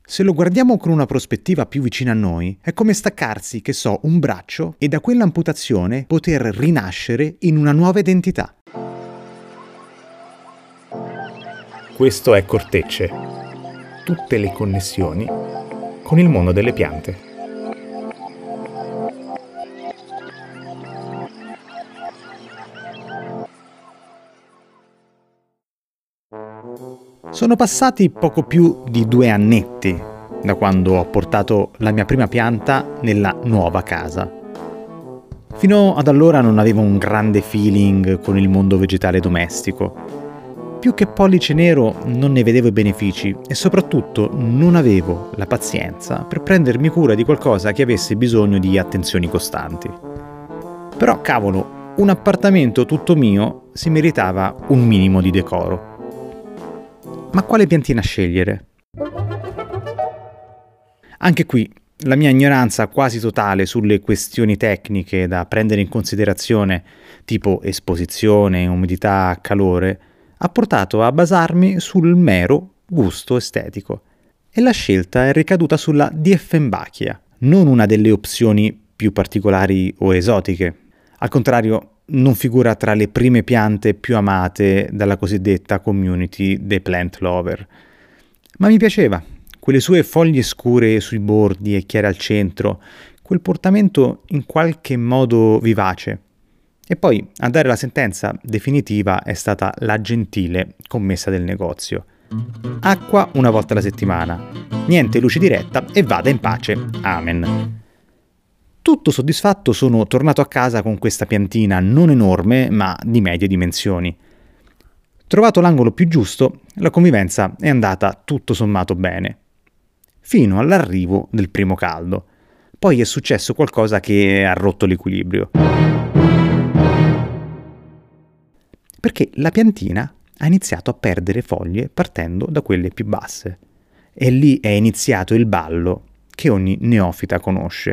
Se lo guardiamo con una prospettiva più vicina a noi, è come staccarsi, che so, un braccio e da quell'amputazione poter rinascere in una nuova identità. Questo è Cortecce. Tutte le connessioni con il mondo delle piante. Sono passati poco più di 2 annetti da quando ho portato la mia prima pianta nella nuova casa. Fino ad allora non avevo un grande feeling con il mondo vegetale domestico. Più che pollice nero non ne vedevo i benefici e soprattutto non avevo la pazienza per prendermi cura di qualcosa che avesse bisogno di attenzioni costanti. Però cavolo, un appartamento tutto mio si meritava un minimo di decoro. Ma quale piantina scegliere? Anche qui, la mia ignoranza quasi totale sulle questioni tecniche da prendere in considerazione, tipo esposizione, umidità, calore, ha portato a basarmi sul mero gusto estetico. E la scelta è ricaduta sulla Dieffenbachia, non una delle opzioni più particolari o esotiche. Al contrario, non figura tra le prime piante più amate dalla cosiddetta community dei plant lover. Ma mi piaceva, quelle sue foglie scure sui bordi e chiare al centro, quel portamento in qualche modo vivace. E poi a dare la sentenza definitiva è stata la gentile commessa del negozio. Acqua una volta alla settimana, niente luce diretta e vada in pace. Amen. Tutto soddisfatto sono tornato a casa con questa piantina non enorme ma di medie dimensioni. Trovato l'angolo più giusto, la convivenza è andata tutto sommato bene. Fino all'arrivo del primo caldo. Poi è successo qualcosa che ha rotto l'equilibrio. Perché la piantina ha iniziato a perdere foglie partendo da quelle più basse. E lì è iniziato il ballo che ogni neofita conosce.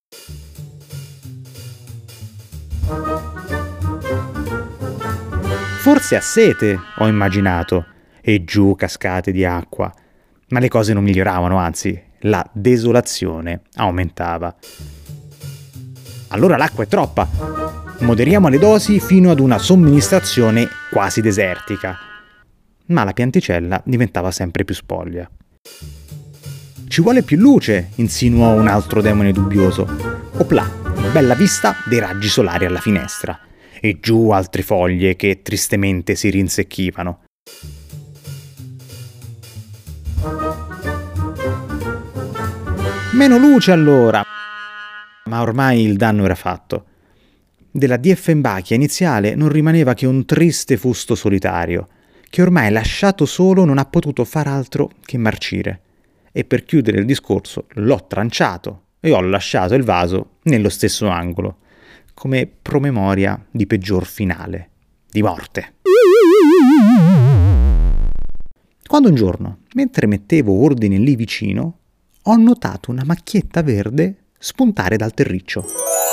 Forse ha sete, ho immaginato, e giù cascate di acqua. Ma le cose non miglioravano, anzi, la desolazione aumentava. Allora l'acqua è troppa. Moderiamo le dosi fino ad una somministrazione quasi desertica. Ma la pianticella diventava sempre più spoglia. Ci vuole più luce, insinuò un altro demone dubbioso. Oplà, una bella vista dei raggi solari alla finestra. E giù altre foglie che tristemente si rinsecchivano. Meno luce allora! Ma ormai il danno era fatto. Della Dieffenbachia iniziale non rimaneva che un triste fusto solitario, che ormai lasciato solo non ha potuto far altro che marcire. E per chiudere il discorso l'ho tranciato e ho lasciato il vaso nello stesso angolo, come promemoria di peggior finale, di morte. Quando un giorno, mentre mettevo ordine lì vicino, ho notato una macchietta verde spuntare dal terriccio.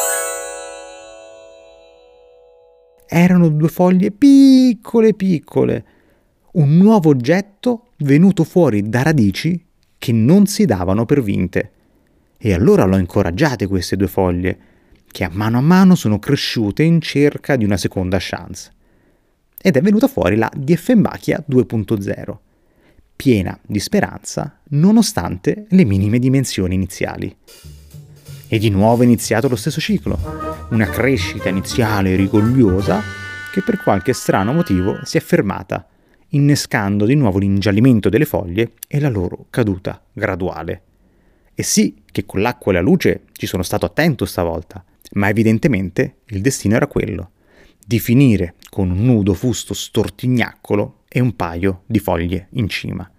Erano 2 foglie piccole piccole, un nuovo oggetto venuto fuori da radici che non si davano per vinte. E allora l'ho incoraggiate queste 2 foglie, che a mano sono cresciute in cerca di una seconda chance. Ed è venuta fuori la Dieffenbachia 2.0, piena di speranza nonostante le minime dimensioni iniziali. E di nuovo è iniziato lo stesso ciclo, una crescita iniziale rigogliosa che per qualche strano motivo si è fermata, innescando di nuovo l'ingiallimento delle foglie e la loro caduta graduale. E sì che con l'acqua e la luce ci sono stato attento stavolta, ma evidentemente il destino era quello, di finire con un nudo fusto stortignaccolo e un paio di foglie in cima.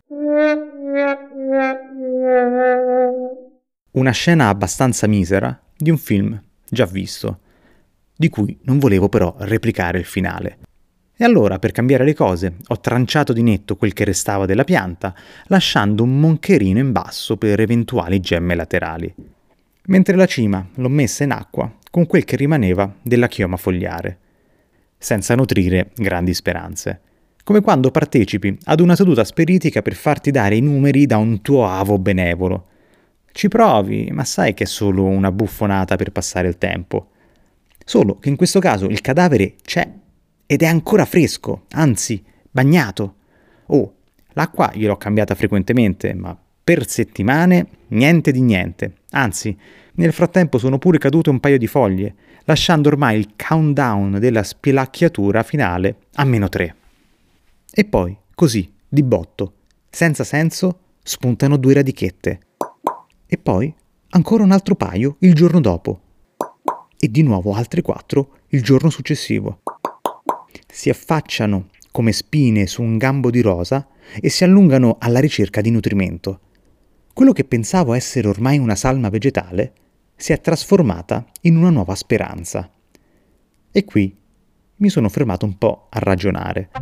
Una scena abbastanza misera di un film già visto, di cui non volevo però replicare il finale. E allora, per cambiare le cose, ho tranciato di netto quel che restava della pianta, lasciando un moncherino in basso per eventuali gemme laterali. Mentre la cima l'ho messa in acqua con quel che rimaneva della chioma fogliare, senza nutrire grandi speranze. come quando partecipi ad una seduta spiritica per farti dare i numeri da un tuo avo benevolo. Ci provi, ma sai che è solo una buffonata per passare il tempo. Solo che in questo caso il cadavere c'è ed è ancora fresco, anzi bagnato. Oh, l'acqua gliel'ho cambiata frequentemente, ma per settimane niente di niente. Anzi, nel frattempo sono pure cadute un paio di foglie, lasciando ormai il countdown della spilacchiatura finale a -3. E poi, così, di botto, senza senso, spuntano 2 radichette. E poi ancora un altro paio il giorno dopo. E di nuovo altre 4 il giorno successivo. Si affacciano come spine su un gambo di rosa e si allungano alla ricerca di nutrimento. Quello che pensavo essere ormai una salma vegetale si è trasformata in una nuova speranza. E qui mi sono fermato un po' a ragionare.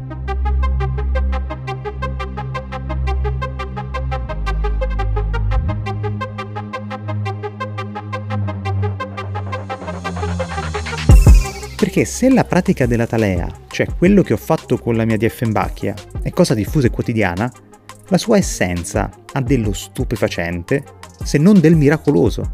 Perché se la pratica della talea, cioè quello che ho fatto con la mia Dieffenbachia, è cosa diffusa e quotidiana, la sua essenza ha dello stupefacente, se non del miracoloso.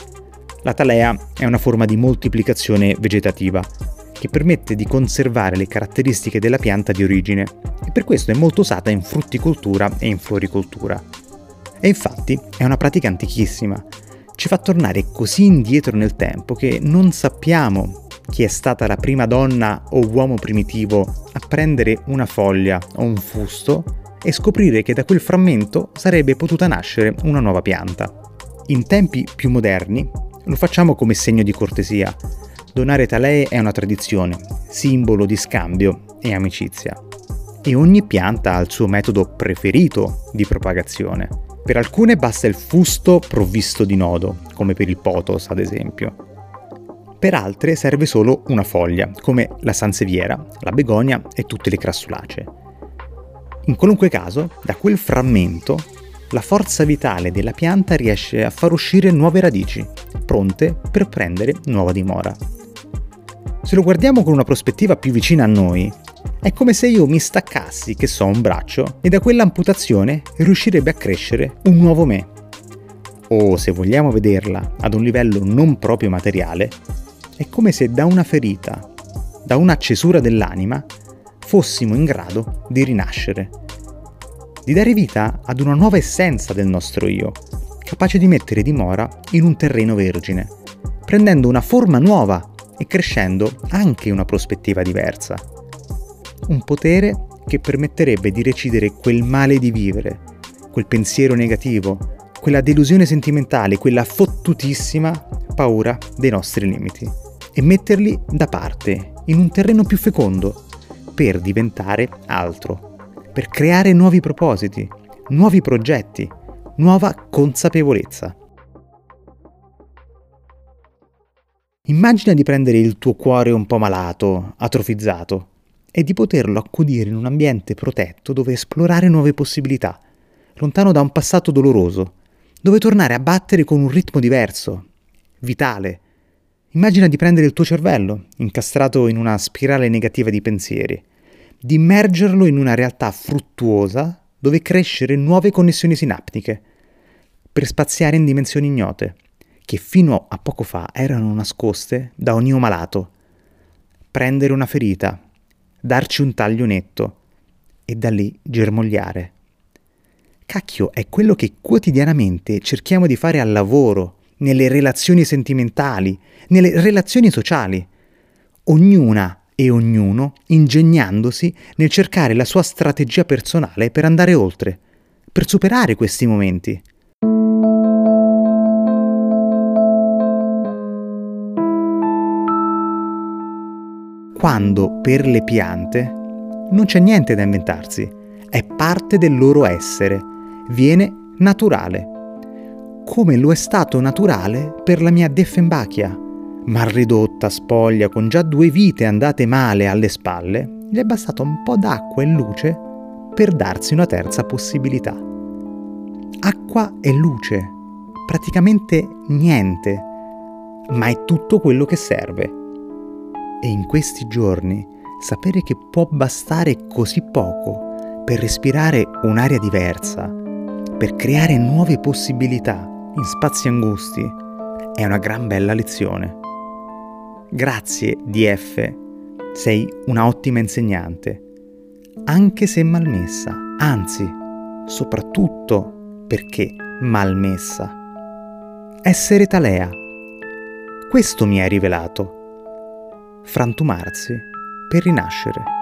La talea è una forma di moltiplicazione vegetativa che permette di conservare le caratteristiche della pianta di origine e per questo è molto usata in frutticoltura e in floricoltura. E infatti è una pratica antichissima, ci fa tornare così indietro nel tempo che non sappiamo chi è stata la prima donna o uomo primitivo a prendere una foglia o un fusto e scoprire che da quel frammento sarebbe potuta nascere una nuova pianta. In tempi più moderni lo facciamo come segno di cortesia. Donare talee è una tradizione, simbolo di scambio e amicizia. E ogni pianta ha il suo metodo preferito di propagazione. Per alcune basta il fusto provvisto di nodo, come per il pothos ad esempio. Per altre serve solo una foglia, come la sanseviera, la begonia e tutte le crassulacee. In qualunque caso, da quel frammento, la forza vitale della pianta riesce a far uscire nuove radici, pronte per prendere nuova dimora. Se lo guardiamo con una prospettiva più vicina a noi, è come se io mi staccassi, che so, un braccio, e da quell'amputazione riuscirebbe a crescere un nuovo me. O, se vogliamo vederla ad un livello non proprio materiale, è come se da una ferita, da una cesura dell'anima, fossimo in grado di rinascere, di dare vita ad una nuova essenza del nostro io, capace di mettere dimora in un terreno vergine, prendendo una forma nuova e crescendo anche una prospettiva diversa. Un potere che permetterebbe di recidere quel male di vivere, quel pensiero negativo, quella delusione sentimentale, quella fottutissima paura dei nostri limiti, e metterli da parte, in un terreno più fecondo, per diventare altro, per creare nuovi propositi, nuovi progetti, nuova consapevolezza. Immagina di prendere il tuo cuore un po' malato, atrofizzato, e di poterlo accudire in un ambiente protetto dove esplorare nuove possibilità, lontano da un passato doloroso, dove tornare a battere con un ritmo diverso, vitale. Immagina di prendere il tuo cervello, incastrato in una spirale negativa di pensieri, di immergerlo in una realtà fruttuosa dove crescere nuove connessioni sinaptiche, per spaziare in dimensioni ignote, che fino a poco fa erano nascoste da ogni malato. Prendere una ferita, darci un taglio netto e da lì germogliare. Cacchio, è quello che quotidianamente cerchiamo di fare al lavoro, nelle relazioni sentimentali, nelle relazioni sociali. Ognuna e ognuno ingegnandosi nel cercare la sua strategia personale per andare oltre, per superare questi momenti. Quando per le piante non c'è niente da inventarsi, è parte del loro essere, viene naturale. Come lo è stato naturale per la mia Dieffenbachia, mal ridotta spoglia con già 2 vite andate male alle spalle, gli è bastato un po' d'acqua e luce per darsi una terza possibilità. Acqua e luce, praticamente niente, ma è tutto quello che serve. E in questi giorni sapere che può bastare così poco per respirare un'aria diversa, per creare nuove possibilità in spazi angusti, è una gran bella lezione. Grazie DF, sei una ottima insegnante, anche se malmessa, anzi, soprattutto perché malmessa. Essere Talea, questo mi hai rivelato. Frantumarsi per rinascere.